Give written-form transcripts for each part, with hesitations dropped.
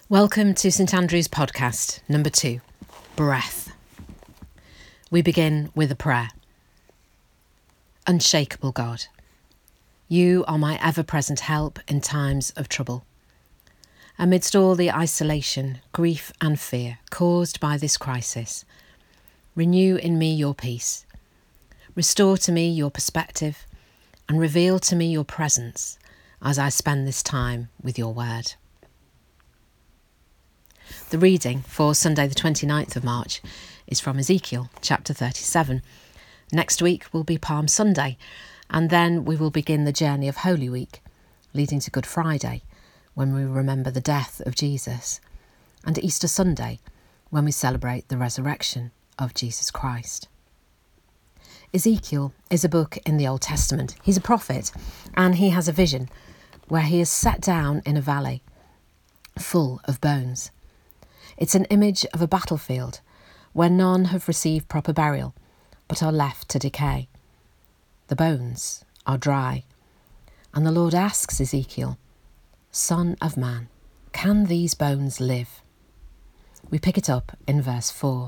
Welcome to St Andrew's podcast, number 2, Breath. We begin with a prayer. Unshakable God, you are my ever-present help in times of trouble. Amidst all the isolation, grief and fear caused by this crisis, renew in me your peace. Restore to me your perspective and reveal to me your presence as I spend this time with your word. The reading for Sunday the 29th of March is from Ezekiel chapter 37. Next week will be Palm Sunday, and then we will begin the journey of Holy Week, leading to Good Friday, when we remember the death of Jesus, and Easter Sunday, when we celebrate the resurrection of Jesus Christ. Ezekiel is a book in the Old Testament. He's a prophet, and he has a vision where he is set down in a valley full of bones. It's an image of a battlefield where none have received proper burial but are left to decay. The bones are dry, and the Lord asks Ezekiel, "Son of man, can these bones live?" We pick it up in verse 4.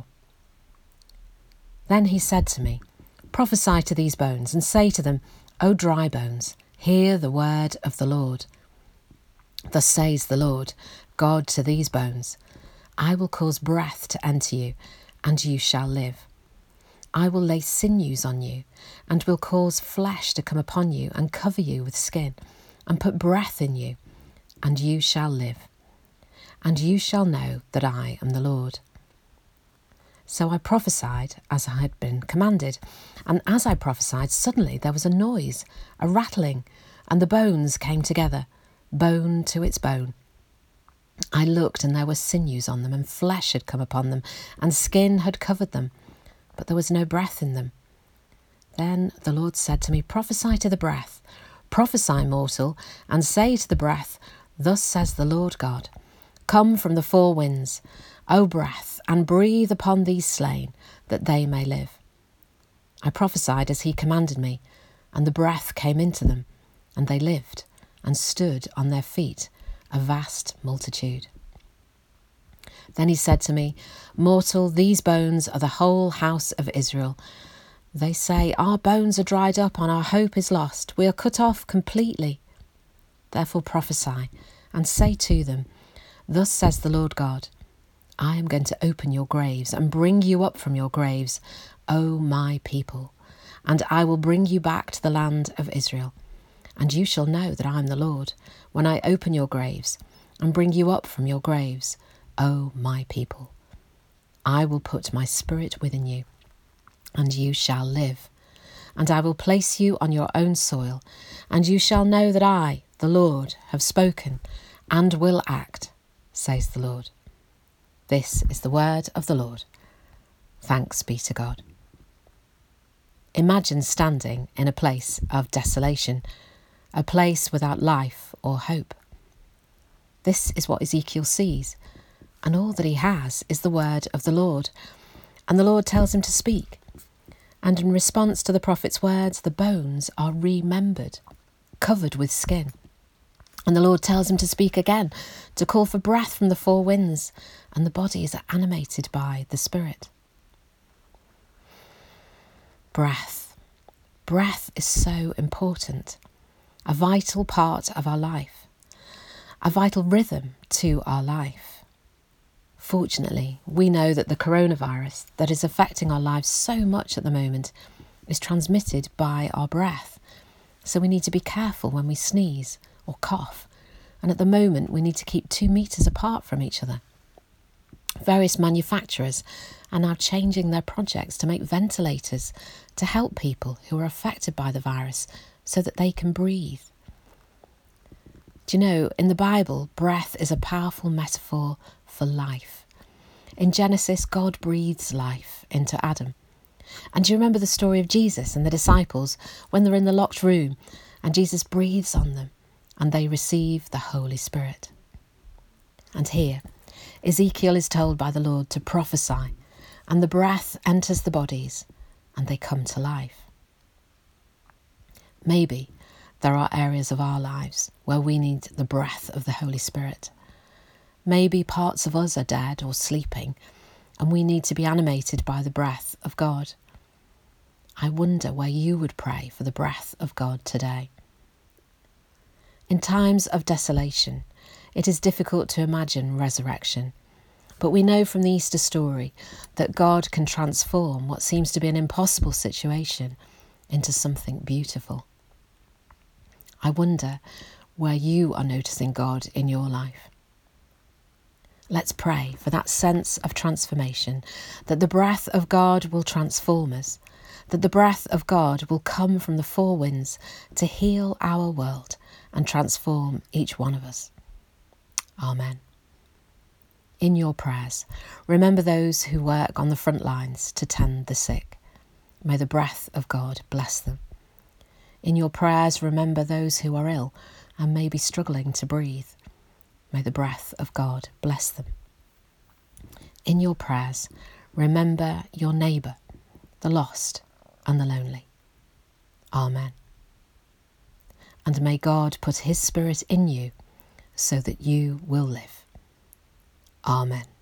Then he said to me, "Prophesy to these bones and say to them, O dry bones, hear the word of the Lord. Thus says the Lord God to these bones, I will cause breath to enter you, and you shall live. I will lay sinews on you, and will cause flesh to come upon you, and cover you with skin, and put breath in you, and you shall live. And you shall know that I am the Lord." So I prophesied as I had been commanded, and as I prophesied, suddenly there was a noise, a rattling, and the bones came together, bone to its bone. I looked, and there were sinews on them, and flesh had come upon them, and skin had covered them, but there was no breath in them. Then the Lord said to me, "Prophesy to the breath, prophesy, mortal, and say to the breath, Thus says the Lord God, Come from the four winds, O breath, and breathe upon these slain, that they may live." I prophesied as he commanded me, and the breath came into them, and they lived, and stood on their feet, a vast multitude. Then he said to me, "Mortal, these bones are the whole house of Israel. They say, Our bones are dried up, and our hope is lost. We are cut off completely. Therefore prophesy, and say to them, Thus says the Lord God, I am going to open your graves, and bring you up from your graves, O my people, and I will bring you back to the land of Israel. And you shall know that I am the Lord, when I open your graves, and bring you up from your graves, O my people. I will put my spirit within you, and you shall live. And I will place you on your own soil, and you shall know that I, the Lord, have spoken, and will act, says the Lord. This is the word of the Lord. Thanks be to God. Imagine standing in a place of desolation, a place without life or hope. This is what Ezekiel sees, and all that he has is the word of the Lord. And the Lord tells him to speak. And in response to the prophet's words, the bones are remembered, covered with skin. And the Lord tells him to speak again, to call for breath from the four winds, and the body is animated by the Spirit. Breath. Breath is so important. A vital part of our life, a vital rhythm to our life. Fortunately, we know that the coronavirus that is affecting our lives so much at the moment is transmitted by our breath. So we need to be careful when we sneeze or cough. And at the moment, we need to keep 2 meters apart from each other. Various manufacturers are now changing their projects to make ventilators to help people who are affected by the virus so that they can breathe. Do you know, in the Bible, breath is a powerful metaphor for life. In Genesis, God breathes life into Adam. And do you remember the story of Jesus and the disciples when they're in the locked room and Jesus breathes on them and they receive the Holy Spirit? And here, Ezekiel is told by the Lord to prophesy, and the breath enters the bodies and they come to life. Maybe there are areas of our lives where we need the breath of the Holy Spirit. Maybe parts of us are dead or sleeping, and we need to be animated by the breath of God. I wonder where you would pray for the breath of God today. In times of desolation, it is difficult to imagine resurrection, but we know from the Easter story that God can transform what seems to be an impossible situation into something beautiful. I wonder where you are noticing God in your life. Let's pray for that sense of transformation, that the breath of God will transform us, that the breath of God will come from the four winds to heal our world and transform each one of us. Amen. In your prayers, remember those who work on the front lines to tend the sick. May the breath of God bless them. In your prayers, remember those who are ill and may be struggling to breathe. May the breath of God bless them. In your prayers, remember your neighbour, the lost and the lonely. Amen. And may God put his Spirit in you so that you will live. Amen.